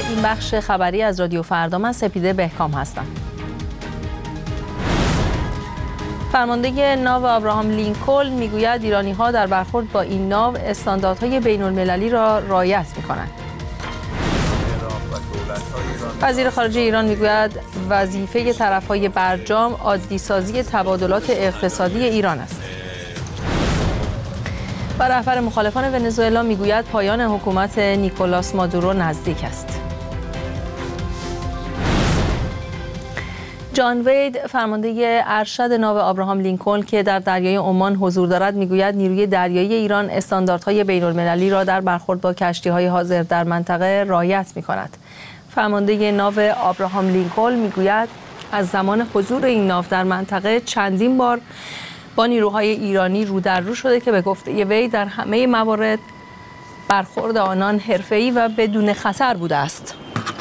این بخش خبری از رادیو فردا. من سپیده بهکام هستم. فرمانده ناو آبراهام لینکلن میگوید ایرانی‌ها در برخورد با این ناو استانداردهای بین‌المللی را رعایت می‌کنند. وزیر خارجه ایران میگوید وظیفه طرف‌های برجام عادی‌سازی تبادلات اقتصادی ایران است. و رهبر مخالفان ونزوئلا میگوید پایان حکومت نیکولاس مادورو نزدیک است. جان وید فرمانده ارشد ناو آبراهام لینکلن که در دریای عمان حضور دارد میگوید نیروی دریایی ایران استانداردهای بین‌المللی را در برخورد با کشتی‌های حاضر در منطقه رعایت می‌کند. فرمانده ناو آبراهام لینکلن میگوید از زمان حضور این ناو در منطقه چندین بار با نیروهای ایرانی رو در رو شده که به گفته وی در همه موارد برخورد آنان حرفه‌ای و بدون خطر بوده است.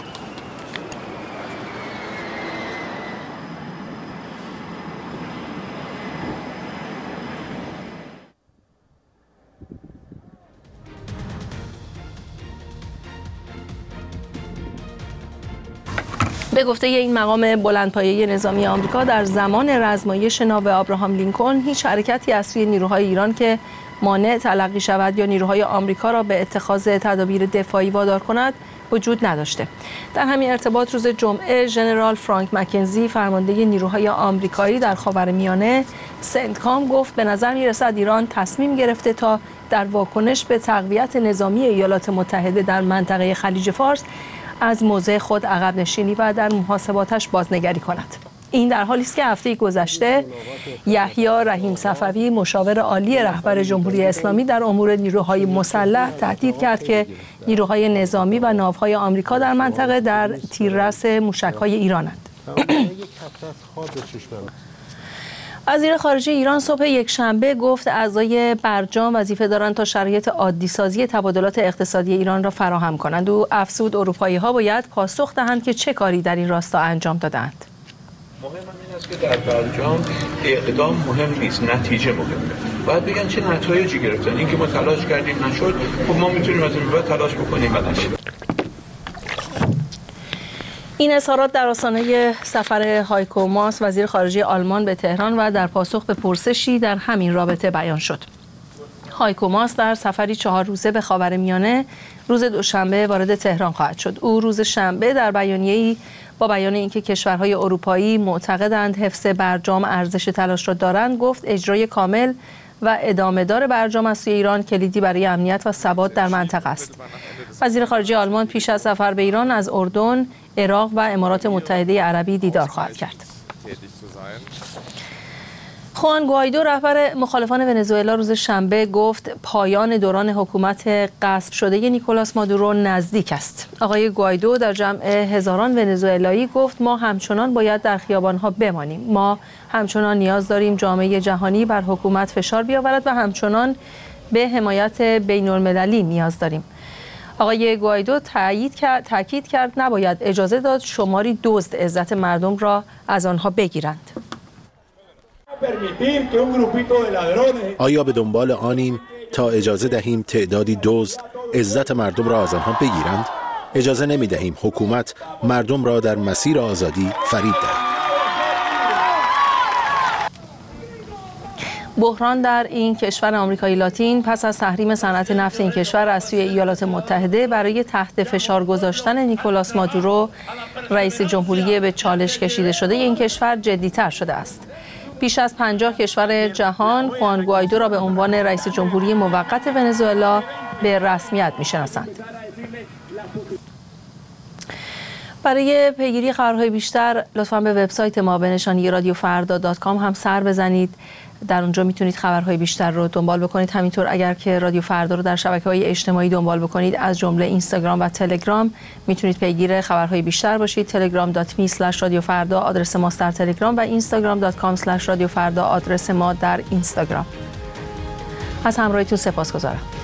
به گفته این مقام بلندپایه نظامی آمریکا در زمان رزمایش ناو آبراهام لینکلن هیچ حرکتی از سوی نیروهای ایران که مانع تلقی شود یا نیروهای آمریکا را به اتخاذ تدابیر دفاعی وادار کند وجود نداشته. در همین ارتباط روز جمعه ژنرال فرانک مکنزی فرمانده نیروهای آمریکایی در خاورمیانه سنتکام گفت به نظر می‌رسد ایران تصمیم گرفته تا در واکنش به تقویت نظامی ایالات متحده در منطقه خلیج فارس از موضع خود عقب نشینی و در محاسباتش بازنگری کند. این در حالی است که هفته گذشته یحیی رحیم صفوی مشاور عالی رهبر جمهوری اسلامی در امور نیروهای مسلح تهدید کرد که نیروهای نظامی و ناوهای آمریکا در منطقه در تیررس موشک‌های ایرانند. وزیر خارجه ایران صبح یکشنبه گفت اعضای برجام وظیفه دارند تا شرایط عادی‌سازی تبادلات اقتصادی ایران را فراهم کنند. او افزود اروپایی‌ها باید پاسخ دهند که چه کاری در این راستا انجام دادند. مهم این است که در برجام اقدام مهم نیست، نتیجه مهمه. باید بگن چه نتایجی گرفتن. این که ما تلاش کردیم نشد، خب ما میتونیم از این بعد تلاش بکنیم و نشد. این اظهارات در آستانه سفر هایکو ماس وزیر خارجه آلمان به تهران و در پاسخ به پرسشی در همین رابطه بیان شد. هایکو ماس در سفری 4 روزه به خاورمیانه روز دوشنبه وارد تهران خواهد شد. او روز شنبه در بیانیه‌ای با بیان اینکه کشورهای اروپایی معتقدند حفظ برجام ارزش تلاش را دارند گفت اجرای کامل و ادامه‌دار برجام از سوی ایران کلیدی برای امنیت و ثبات در منطقه است. وزیر خارجه آلمان پیش از سفر به ایران از اردن، عراق و امارات متحده عربی دیدار خواهد کرد. خوان گوایدو رهبر مخالفان ونزوئلا روز شنبه گفت پایان دوران حکومت غصب شده نیکولاس مادورو نزدیک است. آقای گوایدو در جمع هزاران ونزوئلایی گفت ما همچنان باید در خیابان‌ها بمانیم. ما همچنان نیاز داریم جامعه جهانی بر حکومت فشار بیاورد و همچنان به حمایت بین‌المللی نیاز داریم. آقای گوایدو تاکید کرد نباید اجازه داد شماری دزد عزت مردم را از آنها بگیرند. آیا به دنبال آنیم تا اجازه دهیم تعدادی دزد عزت مردم را از آنها بگیرند؟ اجازه نمی دهیم حکومت مردم را در مسیر آزادی فریب دهد. بحران در این کشور آمریکای لاتین پس از تحریم صنعت نفت این کشور از سوی ایالات متحده برای تحت فشار گذاشتن نیکولاس مادورو رئیس جمهوری به چالش کشیده شده این کشور جدی‌تر شده است. بیش از 50 کشور جهان خوان گوایدو را به عنوان رئیس جمهوری موقت ونزوئلا به رسمیت می‌شناسند. برای پیگیری خبرهای بیشتر لطفاً به وبسایت ما به نشانی radiofarda.com هم سر بزنید. در اونجا میتونید خبرهای بیشتر رو دنبال بکنید. همینطور اگر که رادیو فردا رو در شبکه‌های اجتماعی دنبال بکنید از جمله اینستاگرام و تلگرام میتونید پیگیر خبرهای بیشتر باشید. telegram.me/radiofarda آدرس ماست در تلگرام و instagram.com/radiofarda آدرس ما در اینستاگرام. از همراهیتون سپاسگزارم.